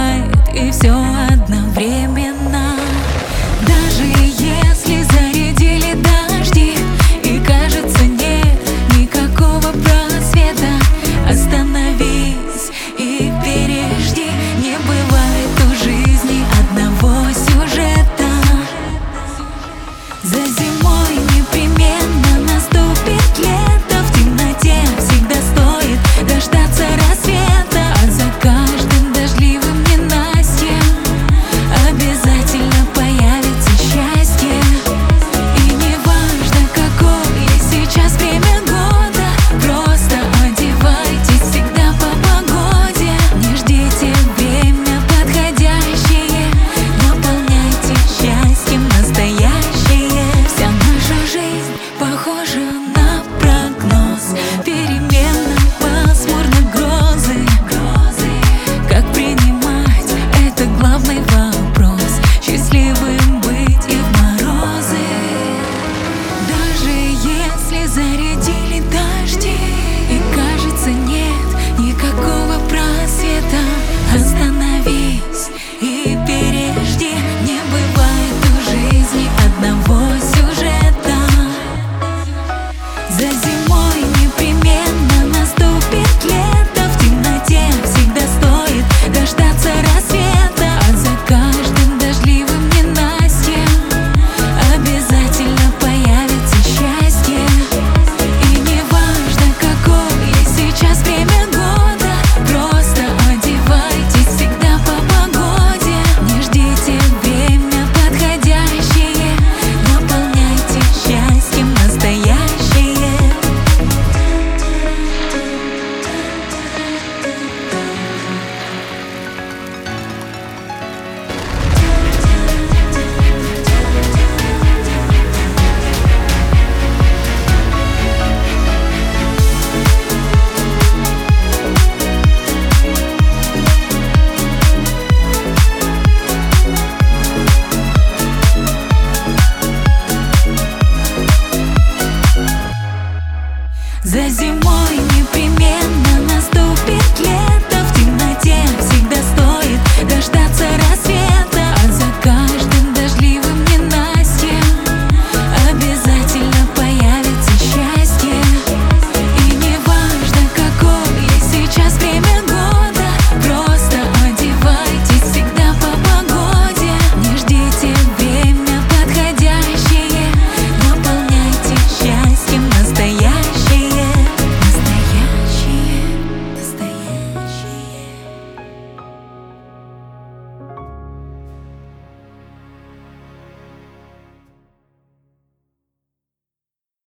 бывает и все одновременно. Даже если зарядили дожди и кажется нет никакого просвета, остановись и пережди. Не бывает у жизни одного сюжета. За зимой непременно наступит лето. В темноте всегда стоит дождаться рассвета. А за каждым дождливым ненастьем обязательно появится счастье. И не важно, какое сейчас время года, просто одевайтесь всегда по погоде. Не ждите время подходящее, наполняйте счастьем настоящее. Вся наша жизнь похожа на прогноз перемены, пасмурно грозы. Как принимать — это главный вопрос.